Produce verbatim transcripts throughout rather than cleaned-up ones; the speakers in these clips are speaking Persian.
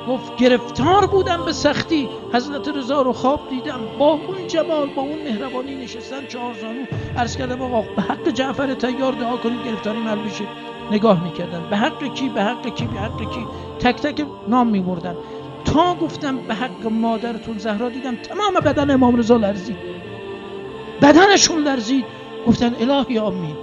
گفت گرفتار بودم به سختی، حضرت رضا رو خواب دیدم با اون جمال، با اون مهربانی نشستن چهار زانو. عرض کردم آقا به حق جعفر طیار دعا کنید گرفتاری حل بشه. نگاه میکردن به حق کی، به حق کی، به حق کی، تک تک نام میبردن تا گفتم به حق مادرتون زهرا دیدم تمام بدن امام رضا لرزید، بدنشون لرزید. گفتن الهی آمین.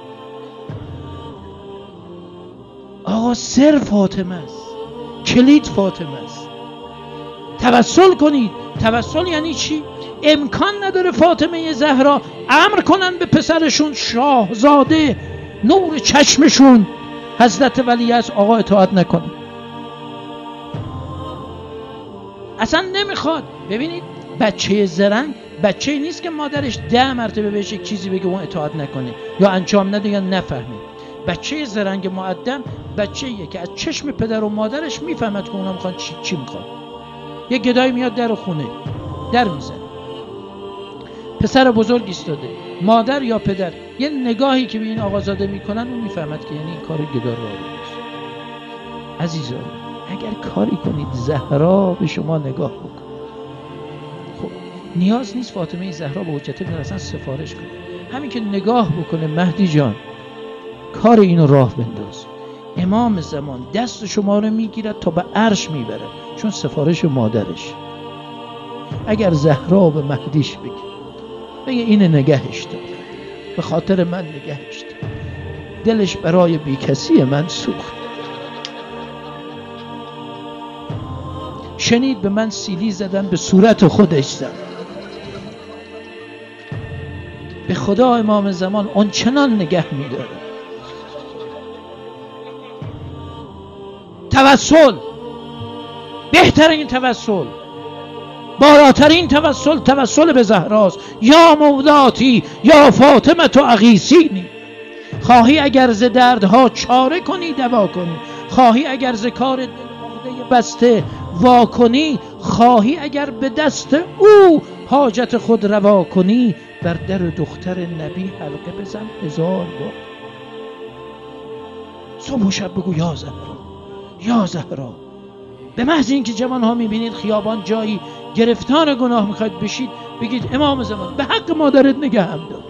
آقا سر فاطمه است، کلید فاطمه است. توسل کنید. توسل یعنی چی؟ امکان نداره فاطمه زهرا امر کنن به پسرشون شاهزاده نور چشمشون حضرت ولی است آقا اطاعت نکنه. اصلا نمیخواد. ببینید بچه زرنگ بچه نیست که مادرش ده مرتبه بهش یک چیزی بگه اون اطاعت نکنه یا انجام نده یا نفهمه. بچه زرنگ مؤدب بچه‌ایه که از چشم پدر و مادرش میفهمد که اونا میخوان چی, چی میخوان. یه گدای میاد در خونه در میزنه، پسر بزرگ ایستاده، مادر یا پدر یه نگاهی که به این آقازاده میکنن اون میفهمد که یعنی این کار گدا رو است. عزیزان اگر کاری کنید زهرا به شما نگاه بکن. خب نیاز نیست فاطمه زهرا به حجت ابن الحسن سفارش کنه، همین که نگاه بکنه مهدی جان کار اینو راه بنداز، امام زمان دست شما رو میگیرد تا به عرش میبره، چون سفارش مادرش. اگر زهرا به مهدیش بگه بگه این نگهش دار، به خاطر من نگهش دار، دلش برای بی کسی من سوخت، شنید به من سیلی زدن به صورت خودش زد. به خدا امام زمان اون چنان نگه میداره. توسل بهترین توسل، بالاترین توسل توسل به زهراست. یا مولاتی یا فاطمه تو اغیثینی. خواهی اگر ز دردها چاره کنی دوا کنی، خواهی اگر ز کار دل عقده بسته وا کنی، خواهی اگر به دست او حاجت خود روا کنی، بر در دختر نبی حلقه بزن هزار بار. صبح و شب بگو یا زهرا یا زهرا. به محض اینکه جوان ها میبینید خیابان جایی گرفتار گناه میخواید بشید بگید امام زمان به حق مادرت نگه هم دار.